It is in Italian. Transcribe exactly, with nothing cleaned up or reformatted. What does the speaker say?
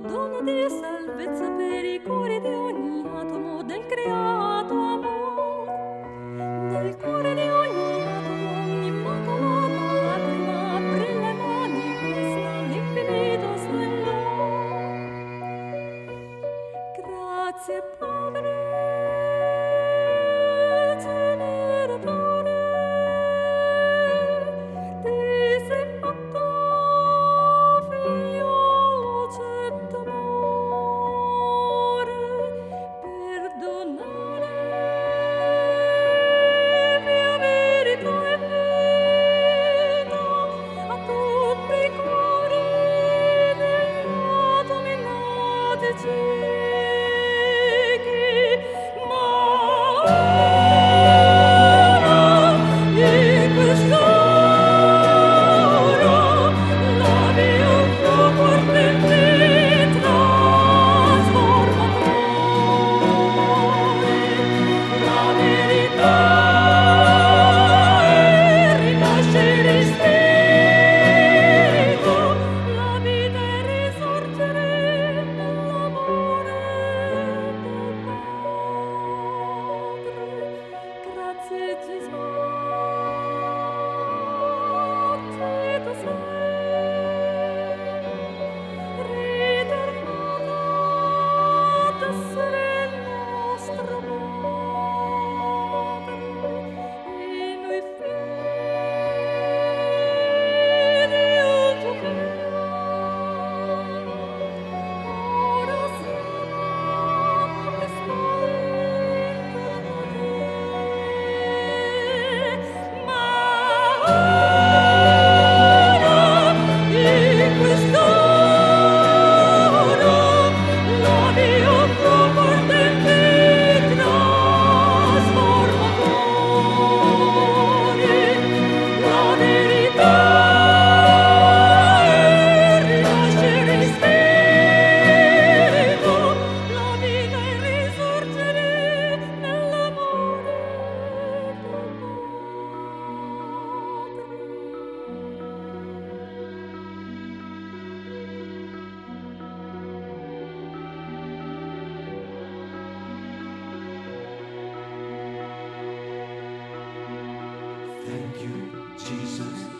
dono di salvezza per i cuori di ogni atomo del creato amor. Nel cuore di ogni atomo un'immacolata lacrima brilla e manifesta l'infinito splendore. Grazie Padre, generatore, ti sei fatto figliolo accetto amore, perdonare via verità e vita a tutti i cuori degli atomi nati ciechi, ma ora in quest'ora la mia fuoco ardente trasformatore, la verità e rinascere in spirito, la vita e risorgere nell'amore del Padre. Grazie Gesù, che tu sei ritornata ad essere il nostro Padre, e noi figli al tuo figlio, ora siamo testimoni di te, ma ora in quest'ora la mia fuoco ardente trasformatore, la verità e rinascere in spirito, la vita e risorgere nell'amore del Thank you, Jesus.